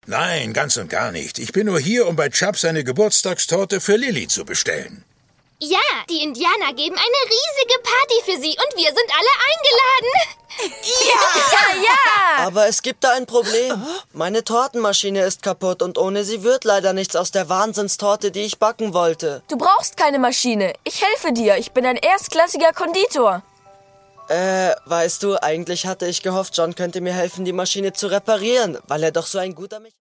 Nein, ganz und gar nicht. Ich bin nur hier, um bei Chubbs eine Geburtstagstorte für Lilly zu bestellen. Ja, die Indianer geben eine riesige Party für sie und wir sind alle eingeladen. Ja! Aber es gibt da ein Problem. Meine Tortenmaschine ist kaputt und ohne sie wird leider nichts aus der Wahnsinnstorte, die ich backen wollte. Du brauchst keine Maschine. Ich helfe dir. Ich bin ein erstklassiger Konditor. Weißt du, eigentlich hatte ich gehofft, John könnte mir helfen, die Maschine zu reparieren, weil er doch so ein guter Mechaniker